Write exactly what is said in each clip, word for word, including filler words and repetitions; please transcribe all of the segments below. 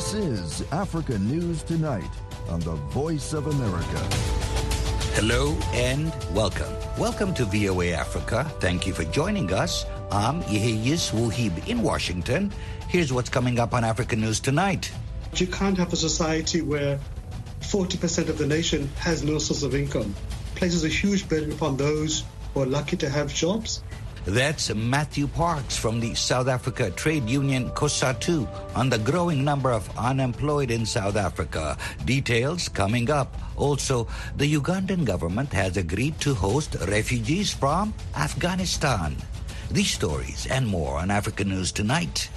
This is Africa News Tonight on the Voice of America. Hello and welcome. Welcome to V O A Africa. Thank you for joining us. I'm Yehiyis Wuhib in Washington. Here's what's coming up on Africa News Tonight. You can't have a society where forty percent of the nation has no source of income. Places a huge burden upon those who are lucky to have jobs. That's Matthew Parks from the South Africa trade union COSATU on the growing number of unemployed in South Africa. Details coming up. Also, the Ugandan government has agreed to host refugees from Afghanistan. These stories and more on Africa News Tonight.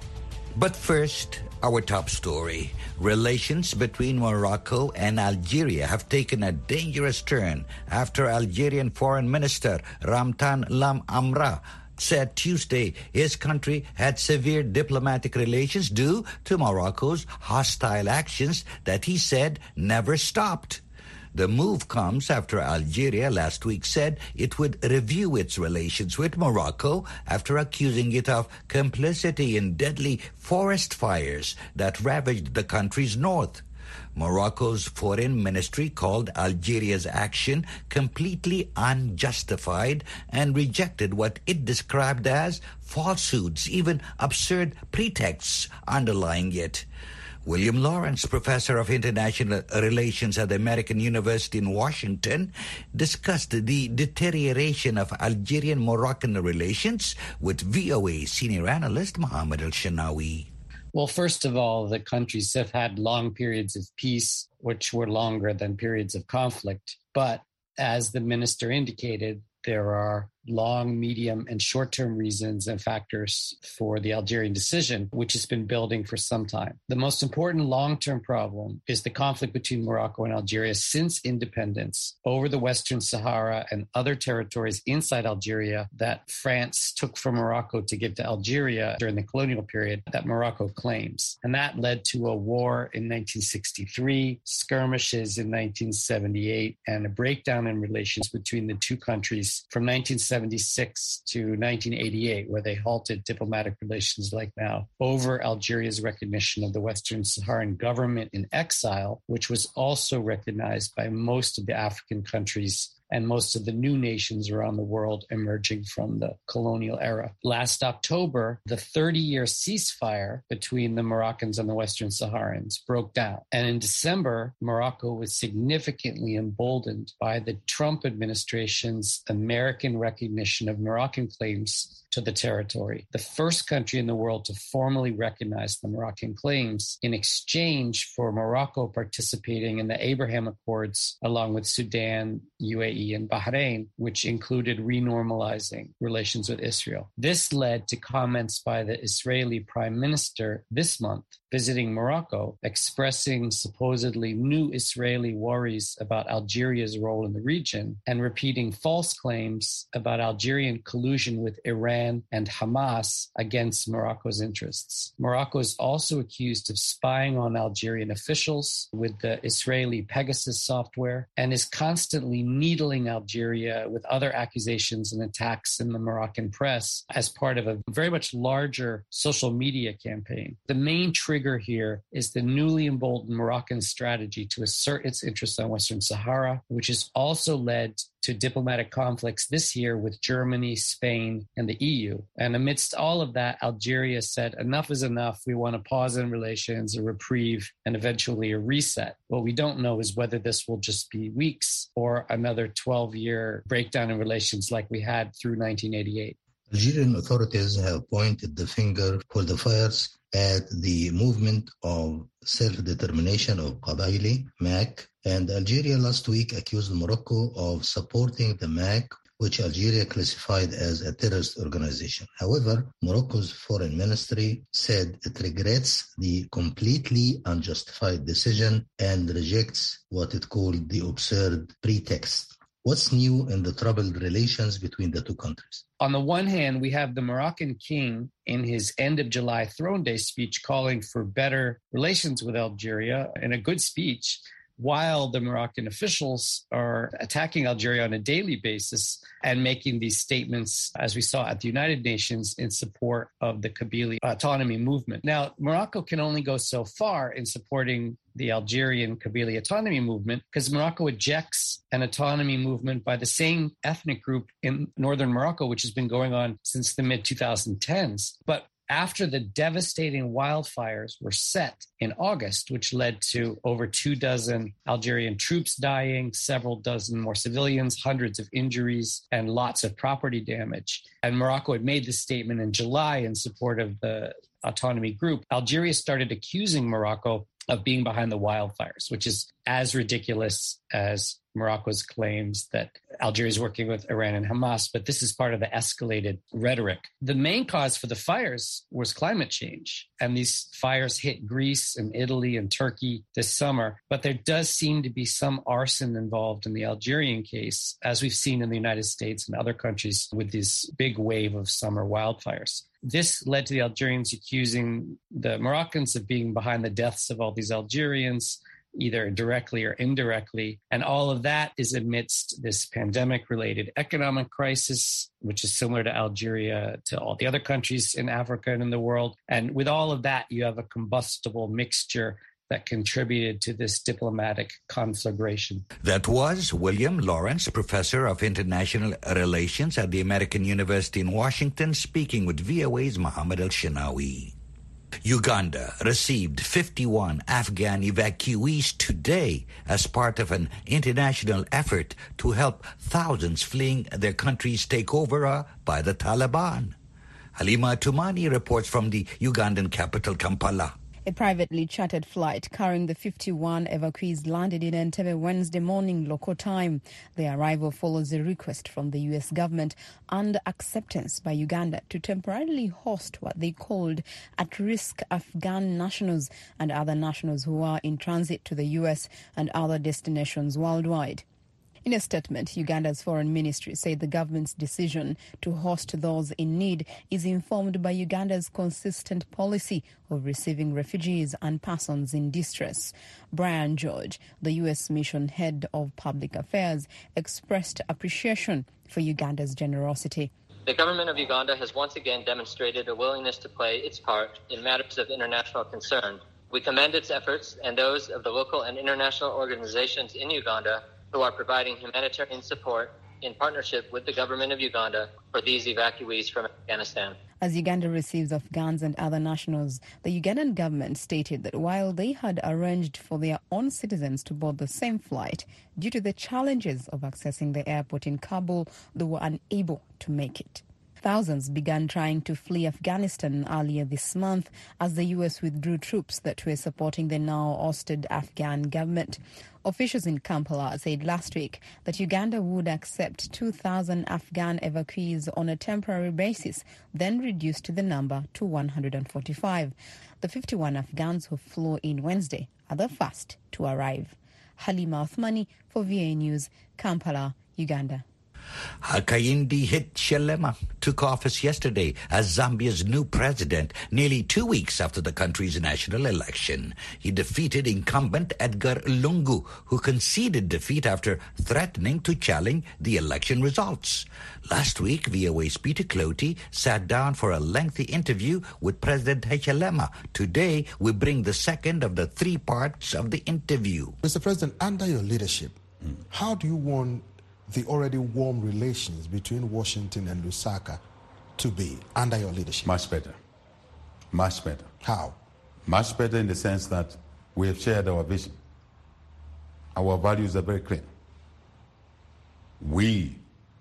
But first, our top story. Relations between Morocco and Algeria have taken a dangerous turn after Algerian Foreign Minister Ramtan Lam Amra said Tuesday his country had severe diplomatic relations due to Morocco's hostile actions that he said never stopped. The move comes after Algeria last week said it would review its relations with Morocco after accusing it of complicity in deadly forest fires that ravaged the country's north. Morocco's foreign ministry called Algeria's action completely unjustified and rejected what it described as falsehoods, even absurd pretexts underlying it. William Lawrence, professor of international relations at the American University in Washington, discussed the deterioration of Algerian-Moroccan relations with V O A senior analyst Mohammed Al-Shanawi. Well, first of all, the countries have had long periods of peace, which were longer than periods of conflict. But as the minister indicated, there are long, medium, and short-term reasons and factors for the Algerian decision, which has been building for some time. The most important long-term problem is the conflict between Morocco and Algeria since independence over the Western Sahara and other territories inside Algeria that France took from Morocco to give to Algeria during the colonial period that Morocco claims. And that led to a war in nineteen sixty-three, skirmishes in nineteen seventy-eight, and a breakdown in relations between the two countries from nineteen seventy-six to nineteen eighty-eight, where they halted diplomatic relations like now over Algeria's recognition of the Western Saharan government in exile, which was also recognized by most of the African countries and most of the new nations around the world emerging from the colonial era. Last October, the thirty-year ceasefire between the Moroccans and the Western Saharans broke down. And in December, Morocco was significantly emboldened by the Trump administration's American recognition of Moroccan claims to the territory, the first country in the world to formally recognize the Moroccan claims in exchange for Morocco participating in the Abraham Accords along with Sudan, U A E, and Bahrain, which included renormalizing relations with Israel. This led to comments by the Israeli Prime Minister this month visiting Morocco, expressing supposedly new Israeli worries about Algeria's role in the region and repeating false claims about Algerian collusion with Iran and Hamas against Morocco's interests. Morocco is also accused of spying on Algerian officials with the Israeli Pegasus software and is constantly needling Algeria with other accusations and attacks in the Moroccan press as part of a very much larger social media campaign. The main trigger here is the newly emboldened Moroccan strategy to assert its interests on Western Sahara, which has also led to diplomatic conflicts this year with Germany, Spain, and the E U. And amidst all of that, Algeria said, enough is enough. We want a pause in relations, a reprieve, and eventually a reset. What we don't know is whether this will just be weeks or another twelve-year breakdown in relations like we had through nineteen eighty-eight. Algerian authorities have pointed the finger for the fires at the movement of self-determination of Qabaili, M A C, and Algeria last week accused Morocco of supporting the M A C, which Algeria classified as a terrorist organization. However, Morocco's foreign ministry said it regrets the completely unjustified decision and rejects what it called the absurd pretext. What's new in the troubled relations between the two countries? On the one hand, we have the Moroccan king in his end of July Throne Day speech calling for better relations with Algeria in a good speech, while the Moroccan officials are attacking Algeria on a daily basis and making these statements, as we saw at the United Nations, in support of the Kabylie autonomy movement. Now, Morocco can only go so far in supporting the Algerian Kabylie autonomy movement because Morocco ejects an autonomy movement by the same ethnic group in northern Morocco, which has been going on since the mid twenty tens. But after the devastating wildfires were set in August, which led to over two dozen Algerian troops dying, several dozen more civilians, hundreds of injuries, and lots of property damage. And Morocco had made this statement in July in support of the autonomy group. Algeria started accusing Morocco of being behind the wildfires, which is as ridiculous as Morocco's claims that Algeria is working with Iran and Hamas, but this is part of the escalated rhetoric. The main cause for the fires was climate change, and these fires hit Greece and Italy and Turkey this summer, but there does seem to be some arson involved in the Algerian case, as we've seen in the United States and other countries with this big wave of summer wildfires. This led to the Algerians accusing the Moroccans of being behind the deaths of all these Algerians, either directly or indirectly. And all of that is amidst this pandemic-related economic crisis, which is similar to Algeria, to all the other countries in Africa and in the world. And with all of that, you have a combustible mixture that contributed to this diplomatic conflagration. That was William Lawrence, professor of international relations at the American University in Washington, speaking with V O A's Mohammed El-Shinawi. Uganda received fifty-one Afghan evacuees today as part of an international effort to help thousands fleeing their country's takeover by the Taliban. Halima Tumani reports from the Ugandan capital, Kampala. A privately chartered flight carrying the fifty-one evacuees landed in Entebbe Wednesday morning local time. The arrival follows a request from the U S government and acceptance by Uganda to temporarily host what they called at-risk Afghan nationals and other nationals who are in transit to the U S and other destinations worldwide. In a statement, Uganda's foreign ministry said the government's decision to host those in need is informed by Uganda's consistent policy of receiving refugees and persons in distress. Brian George, the U S mission head of public affairs, expressed appreciation for Uganda's generosity. The government of Uganda has once again demonstrated a willingness to play its part in matters of international concern. We commend its efforts and those of the local and international organizations in Uganda who are providing humanitarian support in partnership with the government of Uganda for these evacuees from Afghanistan. As Uganda receives Afghans and other nationals, the Ugandan government stated that while they had arranged for their own citizens to board the same flight, due to the challenges of accessing the airport in Kabul, they were unable to make it. Thousands began trying to flee Afghanistan earlier this month as the U S withdrew troops that were supporting the now ousted Afghan government. Officials in Kampala said last week that Uganda would accept two thousand Afghan evacuees on a temporary basis, then reduce the number to one hundred forty-five. The fifty-one Afghans who flew in Wednesday are the first to arrive. Halima Othmani for V A News, Kampala, Uganda. Hakainde Hichilema took office yesterday as Zambia's new president, nearly two weeks after the country's national election. He defeated incumbent Edgar Lungu, who conceded defeat after threatening to challenge the election results. Last week, V O A's Peter Clotey sat down for a lengthy interview with President Hichilema. Today, we bring the second of the three parts of the interview. Mister President, under your leadership, mm. how do you want the already warm relations between Washington and Lusaka to be under your leadership? Much better. Much better. How? Much better in the sense that we have shared our vision. Our values are very clear. We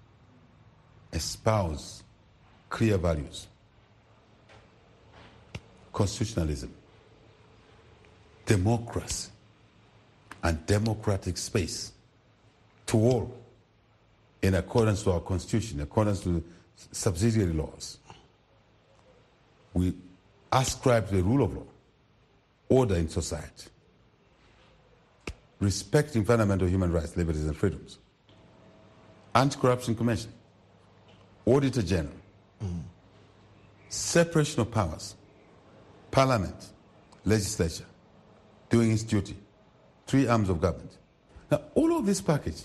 espouse clear values. Constitutionalism, democracy, and democratic space to all, in accordance to our constitution, in accordance to subsidiary laws. We ascribe the rule of law, order in society, respecting fundamental human rights, liberties, and freedoms, anti-corruption commission, auditor general, mm. separation of powers, parliament, legislature, doing its duty three arms of government. Now, all of this package,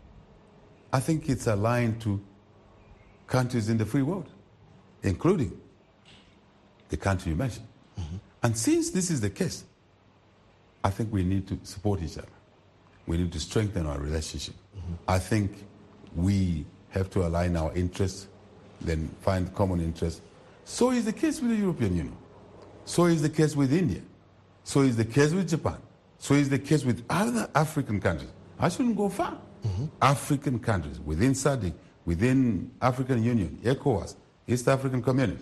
I think it's aligned to countries in the free world, including the country you mentioned. Mm-hmm. And since this is the case, I think we need to support each other. We need to strengthen our relationship. Mm-hmm. I think we have to align our interests, then find common interests. So is the case with the European Union. So is the case with India. So is the case with Japan. So is the case with other African countries. I shouldn't go far. Mm-hmm. African countries, within S A D C, within African Union, ECOWAS, East African Community.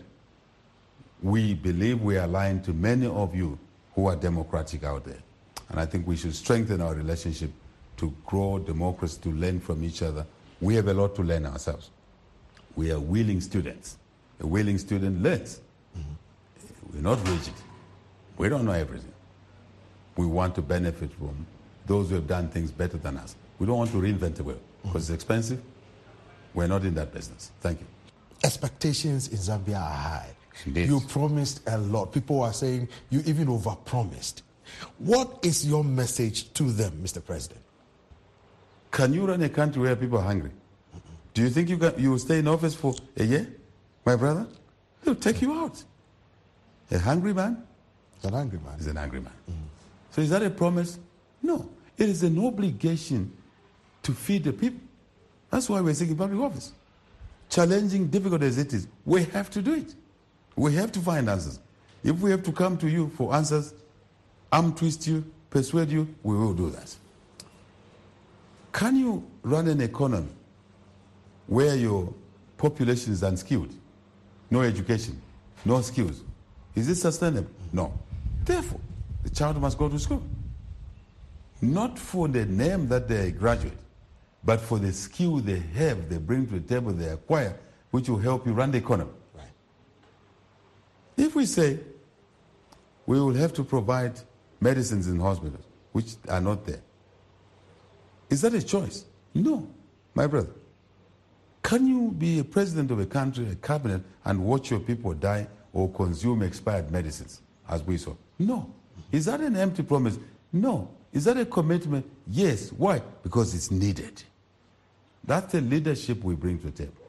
We believe we are aligned to many of you who are democratic out there. And I think we should strengthen our relationship to grow democracy, to learn from each other. We have a lot to learn ourselves. We are willing students. A willing student learns. Mm-hmm. We're not rigid. We don't know everything. We want to benefit from those who have done things better than us. We don't want to reinvent the wheel because mm-hmm. it's expensive. We're not in that business. Thank you. Expectations in Zambia are high. Indeed. You promised a lot. People are saying you even overpromised. What is your message to them, Mister President? Can you run a country where people are hungry? Mm-mm. Do you think you can, you will stay in office for a year, my brother? They'll take you out. A hungry man? An angry man. Is an angry man. Mm-hmm. So is that a promise? No. It is an obligation to feed the people. That's why we're seeking public office. Challenging, difficult as it is, we have to do it. We have to find answers. If we have to come to you for answers, arm twist you, persuade you, we will do that. Can you run an economy where your population is unskilled, no education, no skills? Is it sustainable? No. Therefore, the child must go to school. Not for the name that they graduate, but for the skill they have, they bring to the table, they acquire, which will help you run the economy. Right. If we say we will have to provide medicines in hospitals, which are not there, is that a choice? No, my brother. Can you be a president of a country, a cabinet, and watch your people die or consume expired medicines, as we saw? No. Is that an empty promise? No. Is that a commitment? Yes. Why? Because it's needed. That's the leadership we bring to the table.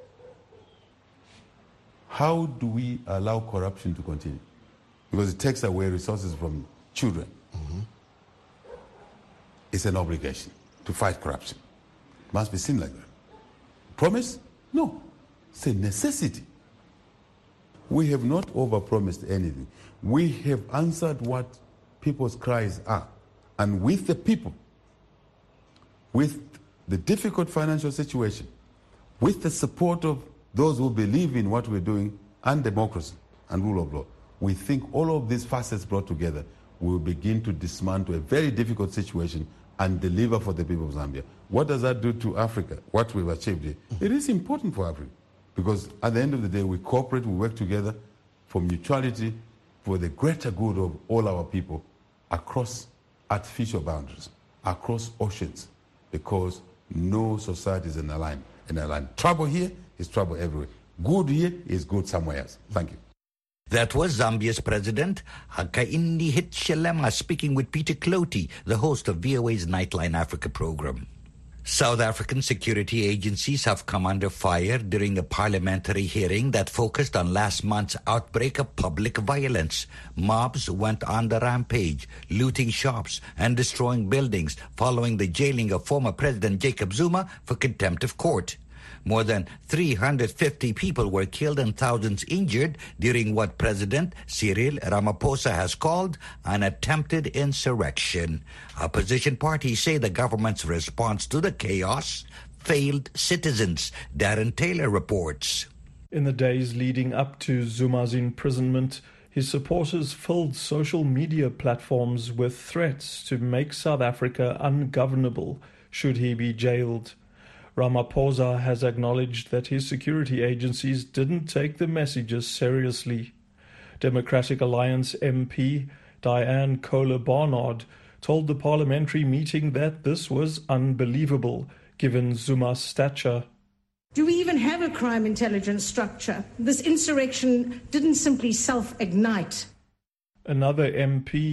How do we allow corruption to continue? Because it takes away resources from children. Mm-hmm. It's an obligation to fight corruption. It must be seen like that. Promise? No. It's a necessity. We have not overpromised anything. We have answered what people's cries are. And with the people, with the difficult financial situation, with the support of those who believe in what we're doing, and democracy and rule of law, we think all of these facets brought together will begin to dismantle a very difficult situation and deliver for the people of Zambia. What does that do to Africa, what we've achieved here? It is important for Africa because at the end of the day, we cooperate, we work together for mutuality, for the greater good of all our people across artificial boundaries, across oceans, because no society is in a line. In a line. Trouble here is trouble everywhere. Good here is good somewhere else. Thank you. That was Zambia's President Hakainde Hichilema speaking with Peter Clotey, the host of V O A's Nightline Africa program. South African security agencies have come under fire during a parliamentary hearing that focused on last month's outbreak of public violence. Mobs went on the rampage, looting shops and destroying buildings following the jailing of former President Jacob Zuma for contempt of court. More than three hundred fifty people were killed and thousands injured during what President Cyril Ramaphosa has called an attempted insurrection. Opposition parties say the government's response to the chaos failed citizens. Darren Taylor reports. In the days leading up to Zuma's imprisonment, his supporters filled social media platforms with threats to make South Africa ungovernable should he be jailed. Ramaphosa has acknowledged that his security agencies didn't take the messages seriously. Democratic Alliance M P Diane Kohler-Barnard told the parliamentary meeting that this was unbelievable, given Zuma's stature. Do we even have a crime intelligence structure? This insurrection didn't simply self-ignite. Another M P,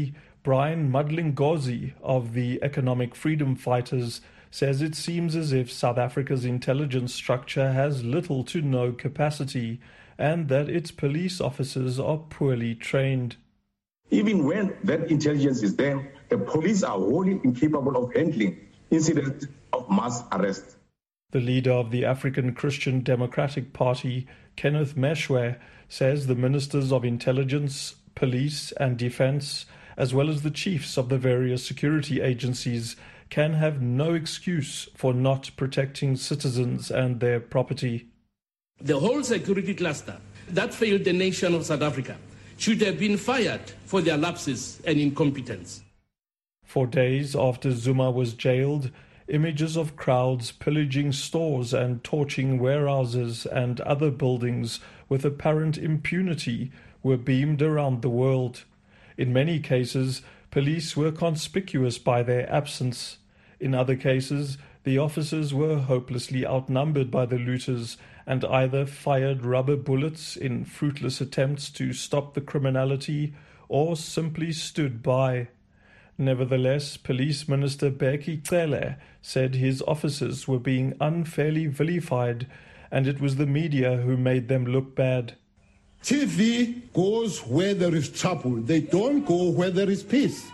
Brian Mudlingozi of the Economic Freedom Fighters says it seems as if South Africa's intelligence structure has little to no capacity and that its police officers are poorly trained. Even when that intelligence is there, the police are wholly incapable of handling incidents of mass arrest. The leader of the African Christian Democratic Party, Kenneth Meshwe, says the ministers of intelligence, police and defense, as well as the chiefs of the various security agencies, can have no excuse for not protecting citizens and their property. The whole security cluster that failed the nation of South Africa should have been fired for their lapses and incompetence. For days after Zuma was jailed, images of crowds pillaging stores and torching warehouses and other buildings with apparent impunity were beamed around the world. In many cases, police were conspicuous by their absence. In other cases, the officers were hopelessly outnumbered by the looters and either fired rubber bullets in fruitless attempts to stop the criminality or simply stood by. Nevertheless, Police Minister Bheki Cele said his officers were being unfairly vilified and it was the media who made them look bad. T V goes where there is trouble. They don't go where there is peace.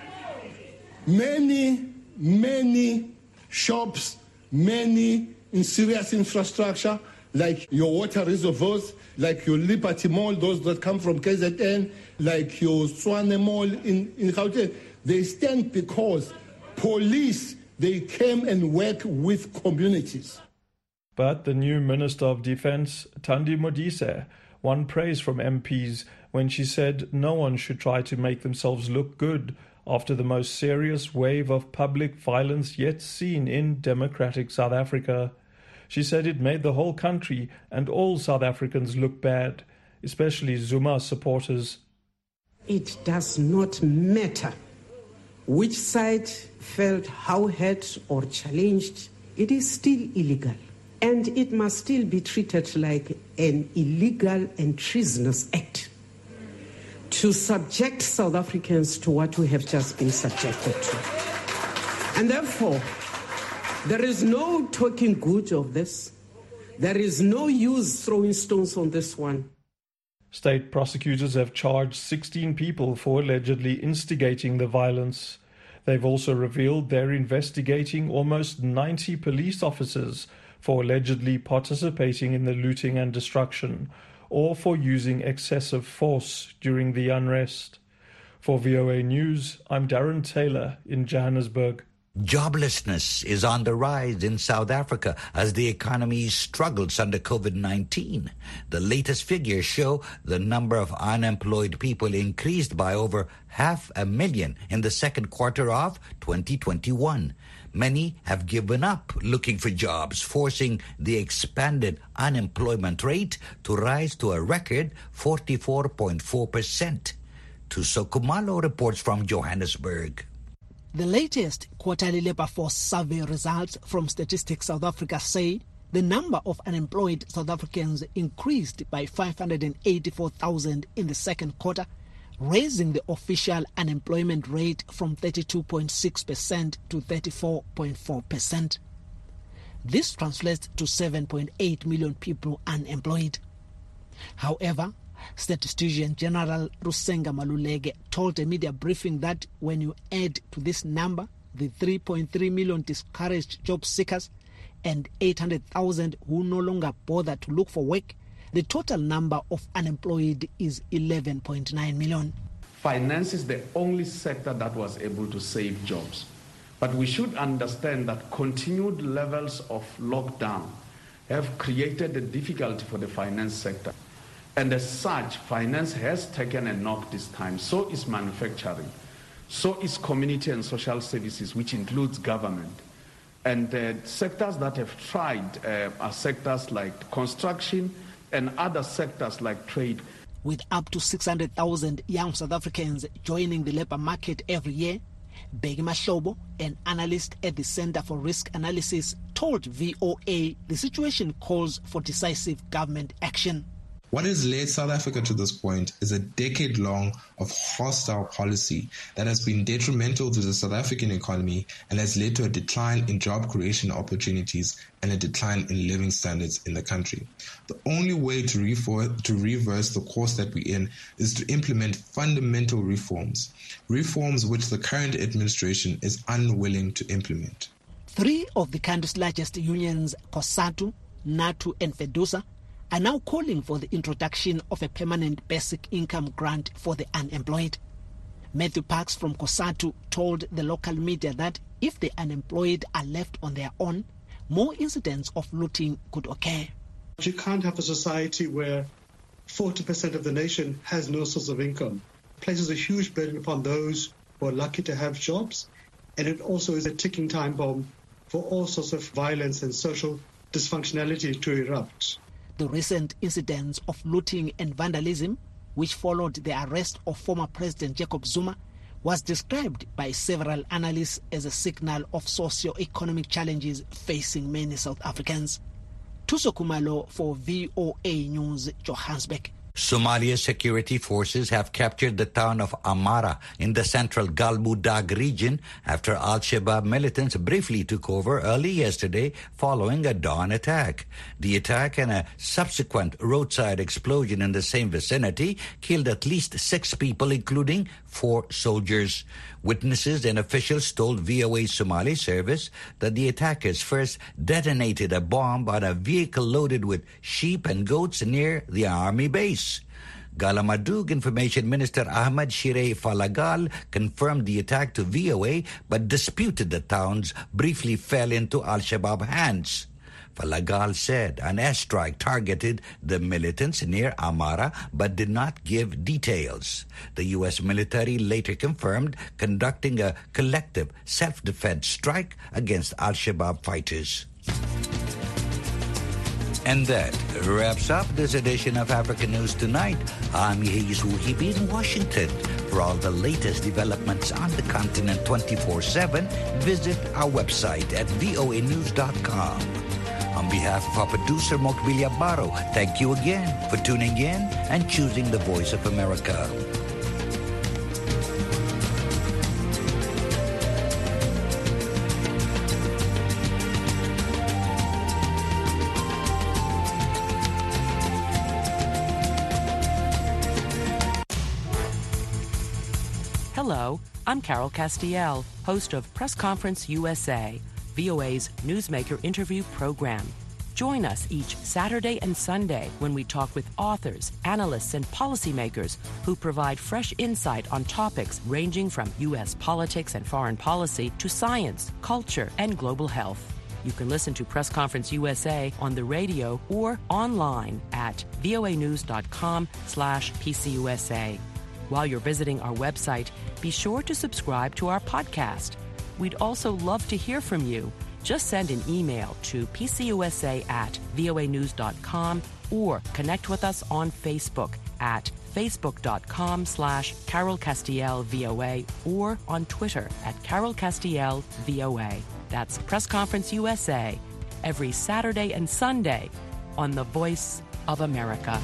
Many, many shops, many in serious infrastructure, like your water reservoirs, like your Liberty Mall, those that come from K Z N, like your Swane Mall in, in Gauteng, they stand because police, they came and work with communities. But the new Minister of Defence, Thandi Modise, won praise from M Ps when she said no one should try to make themselves look good after the most serious wave of public violence yet seen in democratic South Africa. She said it made the whole country and all South Africans look bad, especially Zuma supporters. It does not matter which side felt how hurt or challenged, it is still illegal. And it must still be treated like an illegal and treasonous act to subject South Africans to what we have just been subjected to. And therefore, there is no talking good of this. There is no use throwing stones on this one. State prosecutors have charged sixteen people for allegedly instigating the violence. They've also revealed they're investigating almost ninety police officers for allegedly participating in the looting and destruction, or for using excessive force during the unrest. For V O A News, I'm Darren Taylor in Johannesburg. Joblessness is on the rise in South Africa as the economy struggles under COVID nineteen. The latest figures show the number of unemployed people increased by over half a million in the second quarter of twenty twenty-one. Many have given up looking for jobs, forcing the expanded unemployment rate to rise to a record forty-four point four percent. Tuso Kumalo reports from Johannesburg. The latest quarterly labour force survey results from Statistics South Africa say the number of unemployed South Africans increased by five hundred eighty-four thousand in the second quarter, raising the official unemployment rate from thirty-two point six percent to thirty-four point four percent. This translates to seven point eight million people unemployed. However, Statistician General Rusenga Maluleke told a media briefing that when you add to this number the three point three million discouraged job seekers and eight hundred thousand who no longer bother to look for work, the total number of unemployed is eleven point nine million. Finance is the only sector that was able to save jobs. But we should understand that continued levels of lockdown have created a difficulty for the finance sector. And as such, finance has taken a knock this time. So is manufacturing. So is community and social services, which includes government. And uh, sectors that have tried uh, are sectors like construction and other sectors like trade. With up to six hundred thousand young South Africans joining the labour market every year, Bheki Mahlobo, an analyst at the Centre for Risk Analysis, told V O A the situation calls for decisive government action. What has led South Africa to this point is a decade-long of hostile policy that has been detrimental to the South African economy and has led to a decline in job creation opportunities and a decline in living standards in the country. The only way to, refor- to reverse the course that we're in is to implement fundamental reforms, reforms which the current administration is unwilling to implement. Three of the country's largest unions, COSATU, NATU and FEDUSA, are now calling for the introduction of a permanent basic income grant for the unemployed. Matthew Parks from COSATU told the local media that if the unemployed are left on their own, more incidents of looting could occur. You can't have a society where forty percent of the nation has no source of income. It places a huge burden upon those who are lucky to have jobs, and it also is a ticking time bomb for all sorts of violence and social dysfunctionality to erupt. The recent incidents of looting and vandalism, which followed the arrest of former President Jacob Zuma, was described by several analysts as a signal of socio-economic challenges facing many South Africans. Tuso Kumalo for V O A News, Johannesburg. Somalia's security forces have captured the town of Amara in the central Galmudug region after Al-Shabaab militants briefly took over early yesterday following a dawn attack. The attack and a subsequent roadside explosion in the same vicinity killed at least six people, including four soldiers. Witnesses and officials told V O A Somali service that the attackers first detonated a bomb on a vehicle loaded with sheep and goats near the army base. Galmudug Information Minister Ahmed Shire Falagal confirmed the attack to V O A but disputed the towns briefly fell into Al-Shabaab hands. Falagal said an airstrike targeted the militants near Amara but did not give details. The U S military later confirmed conducting a collective self-defense strike against Al-Shabaab fighters. And that wraps up this edition of African News Tonight. I'm Yehizu Hibi in Washington. For all the latest developments on the continent twenty-four seven, visit our website at voa news dot com. On behalf of our producer, Mokbilia Baro, thank you again for tuning in and choosing the Voice of America. Hello, I'm Carol Castiel, host of Press Conference U S A, V O A's Newsmaker interview program. Join us each Saturday and Sunday when we talk with authors, analysts, and policymakers who provide fresh insight on topics ranging from U S politics and foreign policy to science, culture, and global health. You can listen to Press Conference U S A on the radio or online at voa news dot com slash P C U S A. While you're visiting our website, be sure to subscribe to our podcast. We'd also love to hear from you. Just send an email to p c u s a at voa news dot com or connect with us on Facebook at facebook dot com slash Carol Castiel V O A or on Twitter at Carol Castiel V O A. That's Press Conference U S A every Saturday and Sunday on the Voice of America.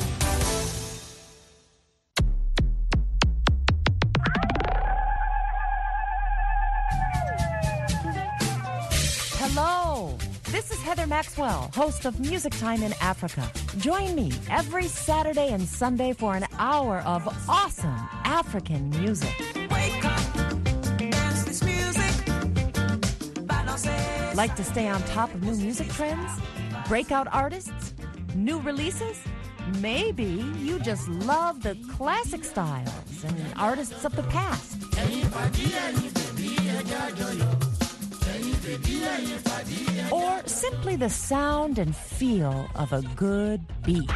Hello, this is Heather Maxwell, host of Music Time in Africa. Join me every Saturday and Sunday for an hour of awesome African music. Wake up, dance this music. Like to stay on top of new music trends? Breakout artists? New releases? Maybe you just love the classic styles and artists of the past. Or simply the sound and feel of a good beat.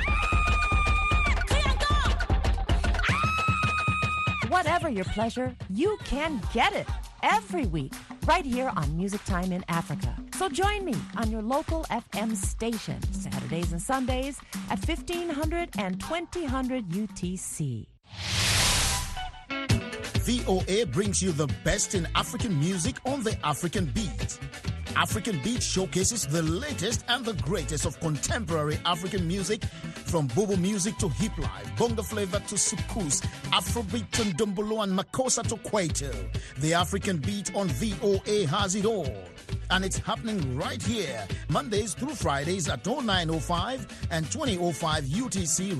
Whatever your pleasure, you can get it every week right here on Music Time in Africa. So join me on your local F M station Saturdays and Sundays at fifteen hundred and twenty hundred U T C. V O A brings you the best in African music on the African beat. African Beat showcases the latest and the greatest of contemporary African music, from Bobo music to hip life, bongo flavor to soukous, Afrobeat to ndombolo and makossa to kwaito. The African Beat on V O A has it all. And it's happening right here, Mondays through Fridays at oh nine oh five and twenty oh five U T C